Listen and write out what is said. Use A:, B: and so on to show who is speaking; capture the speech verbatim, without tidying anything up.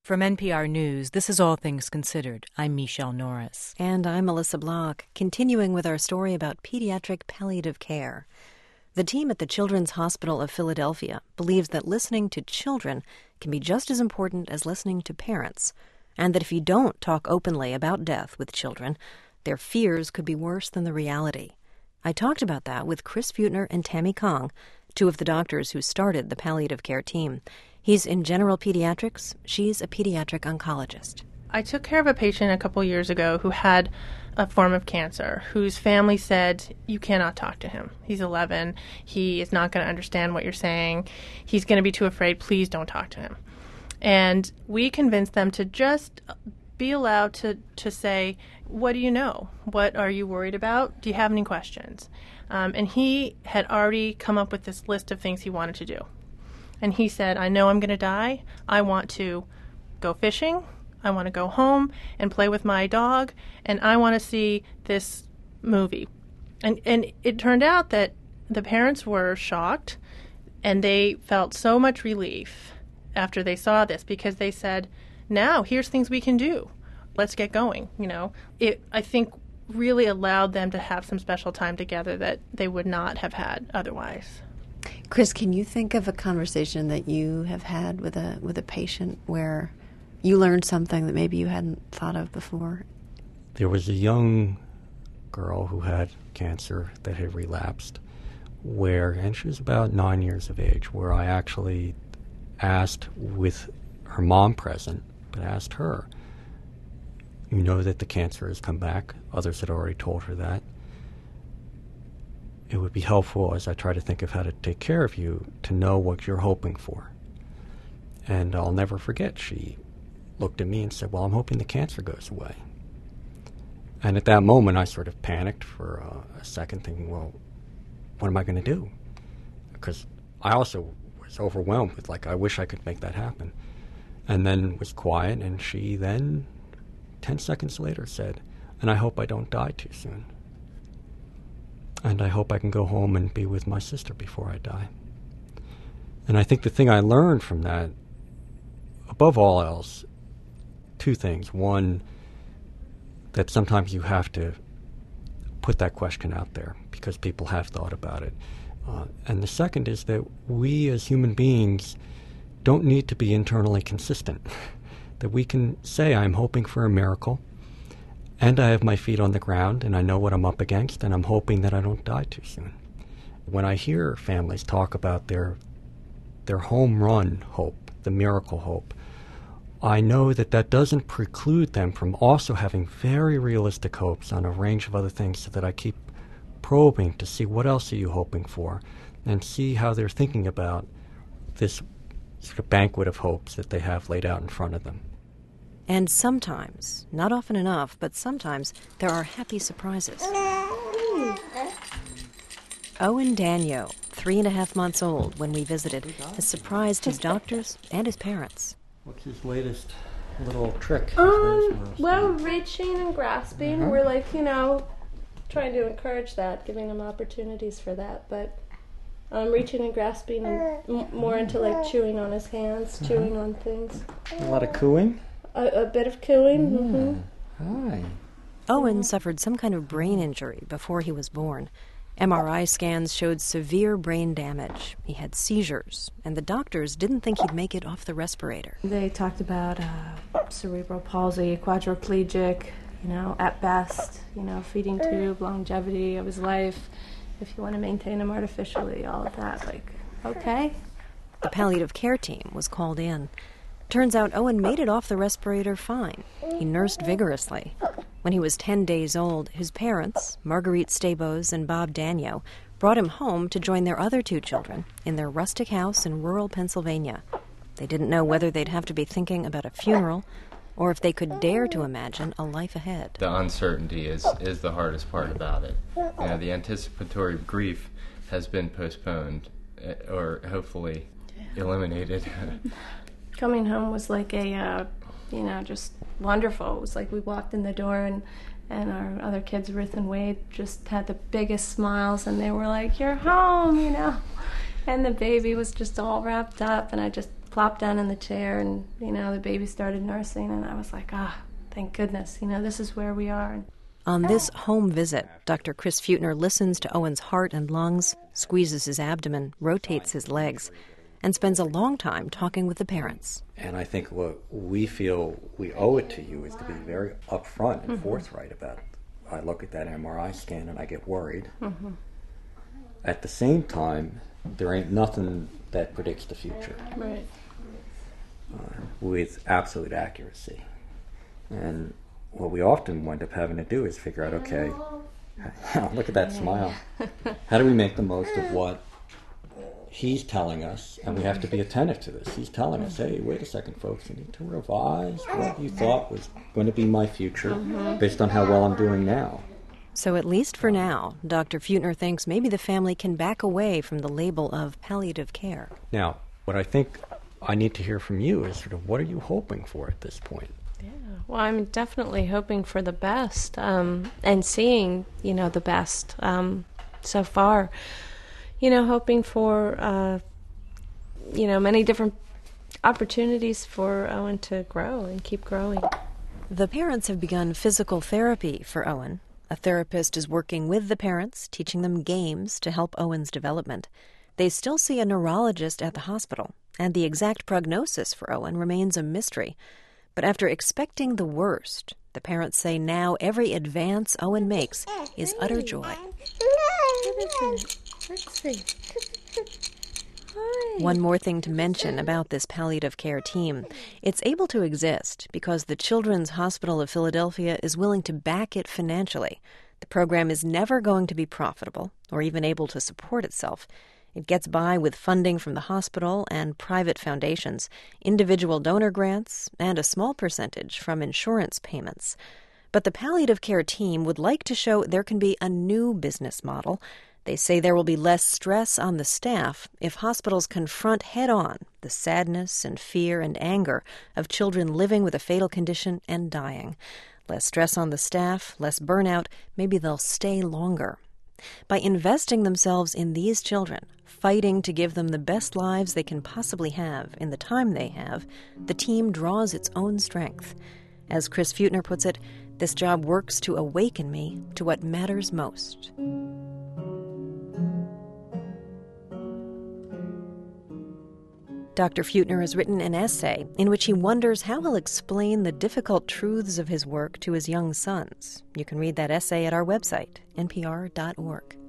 A: From N P R News, this is All Things Considered. I'm Michelle Norris.
B: And I'm Melissa Block, continuing with our story about pediatric palliative care. The team at the Children's Hospital of Philadelphia believes that listening to children can be just as important as listening to parents, and that if you don't talk openly about death with children, their fears could be worse than the reality. I talked about that with Chris Buettner and Tammy Kong, two of the doctors who started the palliative care team. He's in general pediatrics. She's a pediatric oncologist.
C: I took care of a patient a couple years ago who had a form of cancer, whose family said, you cannot talk to him. He's eleven. He is not going to understand what you're saying. He's going to be too afraid. Please don't talk to him. And we convinced them to just be allowed to, to say, what do you know? What are you worried about? Do you have any questions? Um, and he had already come up with this list of things he wanted to do. And he said, I know I'm going to die. I want to go fishing. I want to go home and play with my dog. And I want to see this movie. And and it turned out that the parents were shocked. And they felt so much relief after they saw this, because they said, now here's things we can do. Let's get going. You know, it, I think, really allowed them to have some special time together that they would not have had otherwise.
B: Chris, can you think of a conversation that you have had with a with a patient where you learned something that maybe you hadn't thought of before?
D: There was a young girl who had cancer that had relapsed, where, and she was about nine years of age, where I actually asked, with her mom present, but asked her, you know that the cancer has come back. Others had already told her that. It would be helpful, as I try to think of how to take care of you, to know what you're hoping for. And I'll never forget, she looked at me and said, well, I'm hoping the cancer goes away. And at that moment, I sort of panicked for uh, a second, thinking, well, what am I going to do? Because I also was overwhelmed with, like, I wish I could make that happen. And then was quiet, and she then, ten seconds later, said, and I hope I don't die too soon. And I hope I can go home and be with my sister before I die. And I think the thing I learned from that, above all else, two things. One, that sometimes you have to put that question out there because people have thought about it. Uh, and the second is that we as human beings don't need to be internally consistent. That we can say, I'm hoping for a miracle, and I have my feet on the ground, and I know what I'm up against, and I'm hoping that I don't die too soon. When I hear families talk about their their home run hope, the miracle hope, I know that that doesn't preclude them from also having very realistic hopes on a range of other things, so that I keep probing to see what else are you hoping for, and see how they're thinking about this sort of banquet of hopes that they have laid out in front of them.
B: And sometimes, not often enough, but sometimes there are happy surprises. Owen Danyo, three and a half months old when we visited, has surprised his doctors and his parents.
D: What's his latest little trick?
E: Um, well, reaching and grasping.
D: Uh-huh.
E: We're like, you know, trying to encourage that, giving him opportunities for that. But um, reaching and grasping and m- more into like chewing on his hands, uh-huh. chewing on things.
D: A lot of cooing?
E: A, a bit of cooing.
D: Yeah.
E: Mm-hmm.
D: Hi.
B: Owen suffered some kind of brain injury before he was born. M R I scans showed severe brain damage. He had seizures, and the doctors didn't think he'd make it off the respirator.
E: They talked about uh, cerebral palsy, quadriplegic, you know, at best, you know, feeding tube, longevity of his life, if you want to maintain him artificially, all of that. Like, okay.
B: The palliative care team was called in. Turns out Owen made it off the respirator fine. He nursed vigorously. When he was ten days old, his parents, Marguerite Stabos and Bob Danyo, brought him home to join their other two children in their rustic house in rural Pennsylvania. They didn't know whether they'd have to be thinking about a funeral or if they could dare to imagine a life ahead.
F: The uncertainty is, is the hardest part about it. You know, the anticipatory grief has been postponed or hopefully eliminated.
E: Coming home was like a, uh, you know, just wonderful. It was like we walked in the door and, and our other kids, Ruth and Wade, just had the biggest smiles, and they were like, you're home, you know. And the baby was just all wrapped up, and I just plopped down in the chair, and, you know, the baby started nursing, and I was like, ah, thank goodness, you know, this is where we are.
B: On this home visit, Doctor Chris Feutner listens to Owen's heart and lungs, squeezes his abdomen, rotates his legs, and spends a long time talking with the parents.
D: And I think what we feel we owe it to you is to be very upfront and mm-hmm. forthright about it. I look at that M R I scan and I get worried. Mm-hmm. At the same time, there ain't nothing that predicts the future.
E: Right.
D: Uh, with absolute accuracy. And what we often wind up having to do is figure out, okay, look at that smile. How do we make the most of what he's telling us? And we have to be attentive to this. He's telling us, hey, wait a second, folks, you need to revise what you thought was going to be my future mm-hmm. based on how well I'm doing now.
B: So at least for now, Doctor Feutner thinks maybe the family can back away from the label of palliative care.
D: Now, what I think I need to hear from you is sort of what are you hoping for at this point?
E: Yeah, well, I'm definitely hoping for the best um, and seeing, you know, the best um, so far. You know, hoping for, uh, you know, many different opportunities for Owen to grow and keep growing.
B: The parents have begun physical therapy for Owen. A therapist is working with the parents, teaching them games to help Owen's development. They still see a neurologist at the hospital, and the exact prognosis for Owen remains a mystery. But after expecting the worst, the parents say now every advance Owen makes is utter joy.
E: Let's see.
B: One more thing to mention about this palliative care team. It's able to exist because the Children's Hospital of Philadelphia is willing to back it financially. The program is never going to be profitable or even able to support itself. It gets by with funding from the hospital and private foundations, individual donor grants, and a small percentage from insurance payments. But the palliative care team would like to show there can be a new business model. They say there will be less stress on the staff if hospitals confront head-on the sadness and fear and anger of children living with a fatal condition and dying. Less stress on the staff, less burnout, maybe they'll stay longer. By investing themselves in these children, fighting to give them the best lives they can possibly have in the time they have, the team draws its own strength. As Chris Feutner puts it, this job works to awaken me to what matters most. Doctor Feutner has written an essay in which he wonders how he'll explain the difficult truths of his work to his young sons. You can read that essay at our website, N P R dot org.